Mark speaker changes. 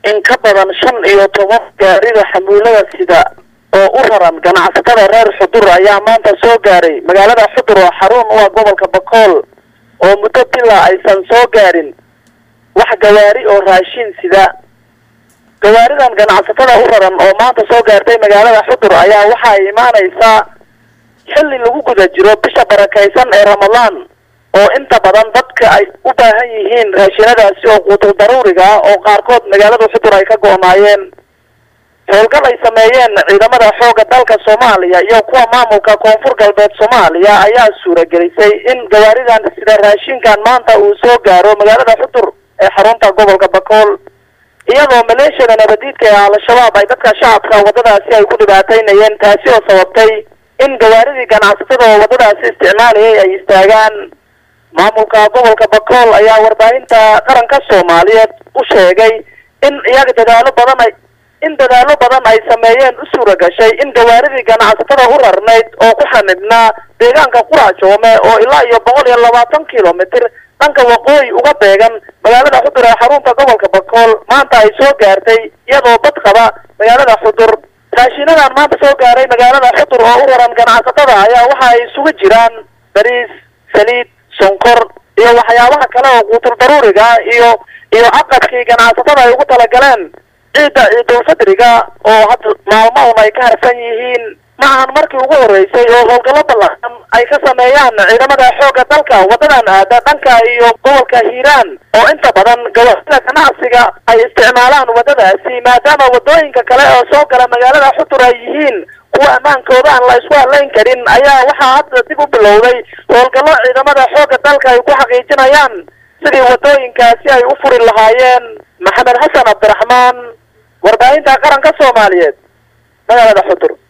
Speaker 1: in ka badan 15 gaariga xamuulada sida oo u raran ganacsatada reer Xudur ayaa maanta soo gaaray magaalada Xudur oo xarun u ah gobolka Bakool oo muddo bila aysan soo gaarin wax gawaari oo raashin sida gawaaridan ganacsatada u raran oo maanta soo gaartay magaalada Xudur ayaa waxa ay imaanaysaa xilli lagu guda jiro bisha barakaysan ee Ramadaan oo inta badan dadka ay u baahan yihiin raashinadaasi oo qutul daruuriga oo qaarkood magaalada Xudur ay ka go'naayeen howlgal ay sameeyeen ciidamada xooga dalka Soomaaliya iyo kuwa maamulka koonfur galbeed Soomaaliya ayaa suuragelisay in gawaaridan sida raashinkan maanta uu soo gaaro magaalada Xudur ee xarunta gobolka Bakool iyadoo maleeshiyada nabadiidka ee Al-Shabaab ay dadka shacabka wadadaasi ay ku dhibaataynayeen taasi oo sababtay in gawaaridii ganacsatada oo wadadaasi isticmaalayay ay istaagaan maamulka gobolka Bakool ayaa warbaahinta qaranka Soomaaliyeed u sheegay in iyaga dadaalo badan ay sameeyeen u suura gashay in gawaaridii ganacsatada u rarnayd oo ku xanibnaa deegaanka Qurajoome oo ilaa iyo 120 kilomitir dhanka waqooyi uga beegan magaalada Xudur ee xarunta gobolka Bakool maanta ay soo gaartay iyadoo bad qaba magaalada Xudur raashinadan maanta soo gaaray magaalada Xudur oo u raran ganacsatada ayaa waxa ay isugu jiraan bariis saliid sonkor iyo waxyaabaha kale oo qutul daruuriga iyo aqadkii ganacsatada ay ugu talagaleen ciidul fadriga oo hadda maalmahan ay ka harsan yihiin maahan markii ugu horeysay oo howlgallo ballaaran ay ka sameeyaan ciidamada xooga dalka wadadan aada dhanka iyo gobolka Hiiraan oo inta badan gawaarida ganacsiga ay isticmaalaan wadadaasi maadaama wadooyinka kale oo soo gala magaalada Xudur ay yihiin kuwa amaankooda aan la isku halayn karin ayaa waxa hadda dib u bilowday howlgallo ciidamada xooga dalka ay ku xaqiijinayaan sidii wadooyinkaasi ay u furi lahaayeen Maxamed Xasan Abdiraxmaan warbaahinta qaranka Soomaaliyeed magaalada Xudur.